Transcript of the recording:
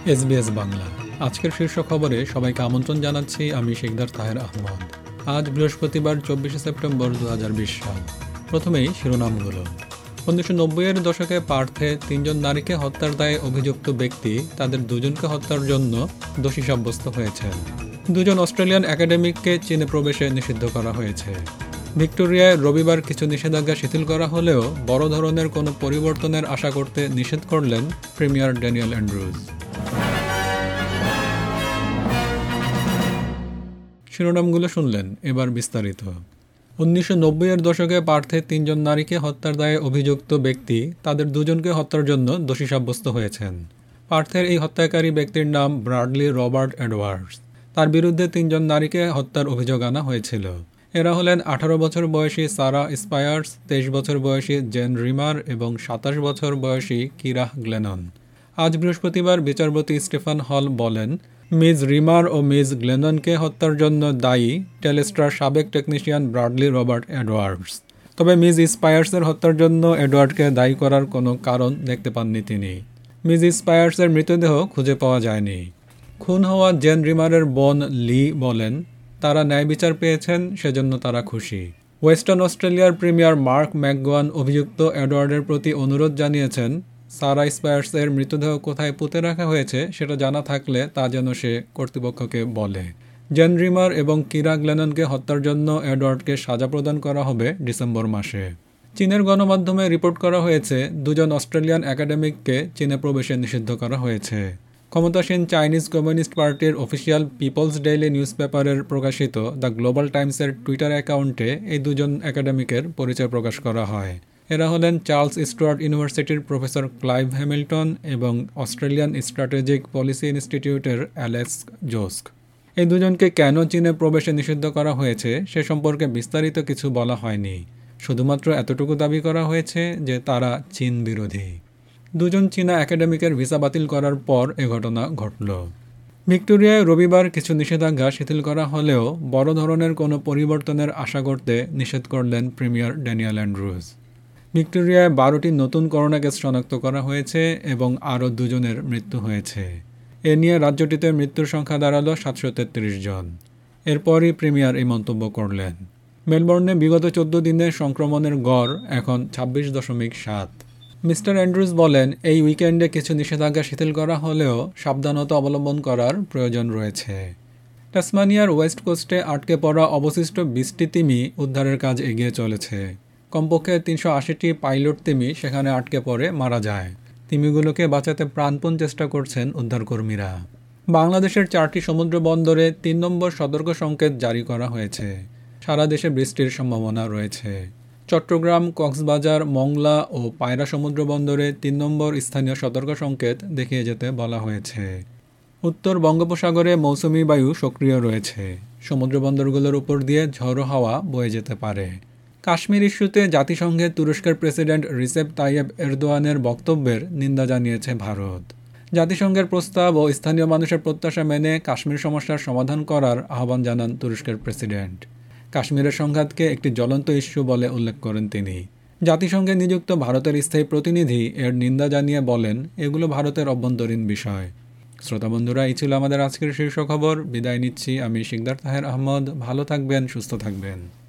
SBS Bangla আজকের শীর্ষ খবরে সবাইকে আমন্ত্রণ জানাচ্ছি। আমি শিকদার তাহের আহমদ। আজ বৃহস্পতিবার 24 সেপ্টেম্বর 2020 সাল। প্রথমেই শিরোনামগুলো। 1990-এর দশকে পার্থে 3 জন নারীকে হত্যার দায়ে অভিযুক্ত ব্যক্তি তাদের দুজনকে হত্যার জন্য দোষী সাব্যস্ত হয়েছেন। 2 জন অস্ট্রেলিয়ান একাডেমিককে চীনে প্রবেশে নিষিদ্ধ করা হয়েছে। ভিক্টোরিয়ায় রবিবার কিছু নিষেধাজ্ঞা শিথিল করা হলেও বড় ধরনের কোনো পরিবর্তনের আশা করতে নিষেধ করলেন প্রিমিয়ার ড্যানিয়েল অ্যান্ড্রুজ। শিরোনামগুলো শুনলেন, এবার বিস্তারিত। 1990-এর দশকে পার্থে 3 জন নারীকে হত্যার দায়ে অভিযুক্ত ব্যক্তি তাদের দুজনকে হত্যার জন্য দোষী সাব্যস্ত হয়েছেন। পার্থের এই হত্যাকারী ব্যক্তির নাম ব্রাডলি রবার্ট এডওয়ার্ডস। তার বিরুদ্ধে 3 জন নারীকে হত্যার অভিযোগ আনা হয়েছিল। এরা হলেন 18 বছর বয়সী সারা স্পায়ার্স, 23 বছর বয়সী জেন রিমার এবং 27 বছর বয়সী কিরাহ গ্লেনন। আজ বৃহস্পতিবার বিচারপতি স্টিফেন হল বলেন, মিজ রিমার ও মিজ গ্লেননকে হত্যার জন্য দায়ী টেলিস্টার সাবেক টেকনিশিয়ান ব্রাডলি রবার্ট এডওয়ার্ডস। তবে মিজ স্পায়ার্সের হত্যার জন্য এডওয়ার্ডকে দায়ী করার কোনো কারণ দেখতে পাননি তিনি। মিজ স্পায়ার্সের মৃতদেহ খুঁজে পাওয়া যায়নি। খুন হওয়া জেন রিমারের বোন লি বলেন, তারা ন্যায় বিচার পেয়েছেন, সেজন্য তারা খুশি। ওয়েস্টার্ন অস্ট্রেলিয়ার প্রিমিয়ার মার্ক ম্যাকগোয়ান অভিযুক্ত এডওয়ার্ডের প্রতি অনুরোধ জানিয়েছেন, সারা স্পায়ার্সের মৃতদেহ কোথায় পুঁতে রাখা হয়েছে সেটা জানা থাকলে তা যেন সে কর্তৃপক্ষকে বলে। জেন রিমার এবং কিরা গ্লেননকে হত্যার জন্য এডওয়ার্ডকে সাজা প্রদান করা হবে ডিসেম্বর মাসে। চীনের গণমাধ্যমে রিপোর্ট করা হয়েছে, 2 জন অস্ট্রেলিয়ান একাডেমিককে চীনে প্রবেশে নিষিদ্ধ করা হয়েছে। ক্ষমতাসীন চাইনিজ কমিউনিস্ট পার্টির অফিসিয়াল পিপলস ডেইলি নিউজ পেপারের প্রকাশিত দ্য গ্লোবাল টাইমসের টুইটার অ্যাকাউন্টে এই 2 জন একাডেমিকের পরিচয় প্রকাশ করা হয়। এরা হলেন চার্লস স্টুয়ার্ট ইউনিভার্সিটির প্রফেসর ক্লাইভ হ্যামিল্টন এবং অস্ট্রেলিয়ান স্ট্র্যাটেজিক পলিসি ইনস্টিটিউটের অ্যালেক্স জোস্ক। এই দুজনকে কেন চীনে প্রবেশে নিষিদ্ধ করা হয়েছে সে সম্পর্কে বিস্তারিত কিছু বলা হয়নি। শুধুমাত্র এতটুকু দাবি করা হয়েছে যে তারা চীন বিরোধী। 2 জন চীনা একাডেমিকের ভিসা বাতিল করার পর এ ঘটনা ঘটল। ভিক্টোরিয়ায় রবিবার কিছু নিষেধাজ্ঞা শিথিল করা হলেও বড় ধরনের কোনো পরিবর্তনের আশা করতে নিষেধ করলেন প্রিমিয়ার ড্যানিয়েল অ্যান্ড্রুজ। ভিক্টোরিয়ায় 12টি নতুন করোনা কেস শনাক্ত করা হয়েছে এবং আরও 2 জনের মৃত্যু হয়েছে। এ নিয়ে রাজ্যটিতে মৃত্যুর সংখ্যা দাঁড়ালো 733 জন। এরপরই প্রিমিয়ার এই মন্তব্য করলেন। মেলবোর্নে বিগত 14 দিনে সংক্রমণের গড় এখন 26.7। মিস্টার অ্যান্ড্রুজ বলেন, এই উইকেন্ডে কিছু নিষেধাজ্ঞা শিথিল করা হলেও সাবধানতা অবলম্বন করার প্রয়োজন রয়েছে। টাসমানিয়ার ওয়েস্ট কোস্টে আটকে পড়া অবশিষ্ট 20টি তিমি উদ্ধারের কাজ এগিয়ে চলেছে। কমপক্ষে 380টি পাইলট তিমি সেখানে আটকে পড়ে মারা যায়। তিমিগুলোকে বাঁচাতে প্রাণপণ চেষ্টা করছেন উদ্ধারকর্মীরা। বাংলাদেশের 4টি সমুদ্র বন্দরে 3 নম্বর সতর্ক সংকেত জারি করা হয়েছে। সারা দেশে বৃষ্টির সম্ভাবনা রয়েছে। চট্টগ্রাম, কক্সবাজার, মংলা ও পায়রা সমুদ্র বন্দরে 3 নম্বর স্থানীয় সতর্ক সংকেত দেখিয়ে যেতে বলা হয়েছে। উত্তর বঙ্গোপসাগরে মৌসুমি বায়ু সক্রিয় রয়েছে। সমুদ্র বন্দরগুলোর উপর দিয়ে ঝড়ো হাওয়া বয়ে যেতে পারে। কাশ্মীর ইস্যুতে জাতিসংঘে তুরস্কের প্রেসিডেন্ট রিসেপ তাইয়েব এরদোয়ানের বক্তব্যের নিন্দা জানিয়েছে ভারত। জাতিসংঘের প্রস্তাব ও স্থানীয় মানুষের প্রত্যাশা মেনে কাশ্মীর সমস্যার সমাধান করার আহ্বান জানান তুরস্কের প্রেসিডেন্ট। কাশ্মীরের সংঘাতকে একটি জ্বলন্ত ইস্যু বলে উল্লেখ করেন তিনি। জাতিসংঘে নিযুক্ত ভারতের স্থায়ী প্রতিনিধি এর নিন্দা জানিয়ে বলেন, এগুলো ভারতের অভ্যন্তরীণ বিষয়। শ্রোতা বন্ধুরা, এই ছিল আমাদের আজকের শীর্ষ খবর। বিদায় নিচ্ছি। আমি শিকদার তাহের আহমদ। ভালো থাকবেন, সুস্থ থাকবেন।